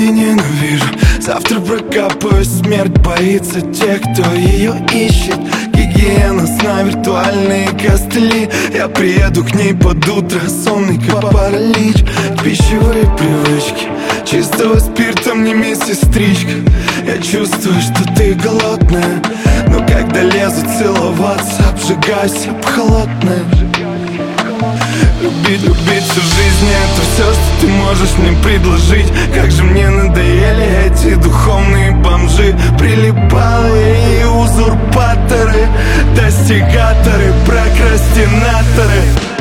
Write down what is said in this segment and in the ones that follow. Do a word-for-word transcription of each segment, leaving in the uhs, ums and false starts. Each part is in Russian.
и ненавижу. Завтра прокапаю, смерть боится тех, кто ее ищет. Гигиена, сна, виртуальные костыли. Я приеду к ней под утро, сонный как паралич. Пищевые привычки, чистого спирта мне медсестричка. Я чувствую, что ты голодная, но когда лезу целоваться, обжигаюсь об холодное. Любить, любить всю жизнь — это все, что ты можешь мне предложить. Как же мне надоели эти духовные бомжи, прилипалые и узурпаторы, достигаторы, прокрастинаторы.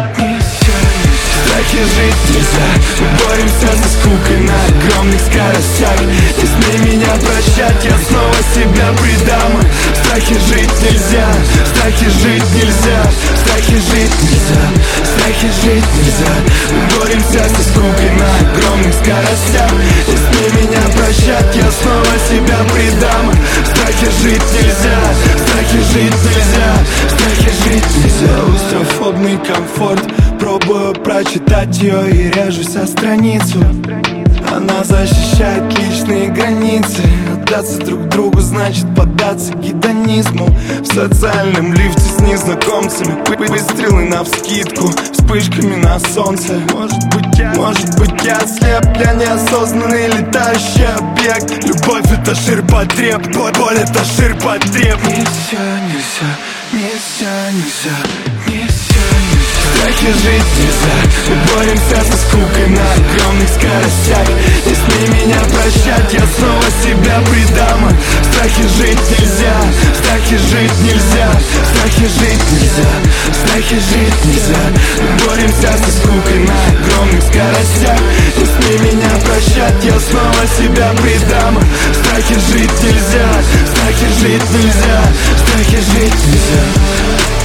В страхе жить нельзя, мы боремся со скукой на огромных скоростях. Не смей меня прощать, я снова себя предам. В страхе жить нельзя, в страхе жить нельзя, в страхе жить нельзя, в страхе жить нельзя. Мы боремся со скукой на огромных скоростях. Не смей меня прощать, я снова себя предам. В страхе жить нельзя, в страхе жить нельзя, в страхе жить нельзя. Устрофобный комфорт, пробую прочитать ее и режусь о страницу. Она защищает личные границы. Отдаться друг другу значит поддаться гедонизму. В социальном лифте с незнакомцами, выстрелы навскидку, вспышками на солнце. Может быть я, может быть я слеп, я неосознанный летающий объект. Любовь — это ширпотреб, боль — это ширпотреб. Нельзя, нельзя, нельзя, нельзя, нельзя. В страхе жить нельзя, мы боремся со скукой на огромных скоростях. Не смей меня прощать, я снова себя предам. В страхе жить нельзя, в страхе жить нельзя, в страхе жить нельзя, в страхе жить нельзя. Мы боремся со скукой на огромных скоростях. Не смей меня прощать, я снова себя предам. В страхе жить нельзя, в страхе жить нельзя, в страхе жить нельзя.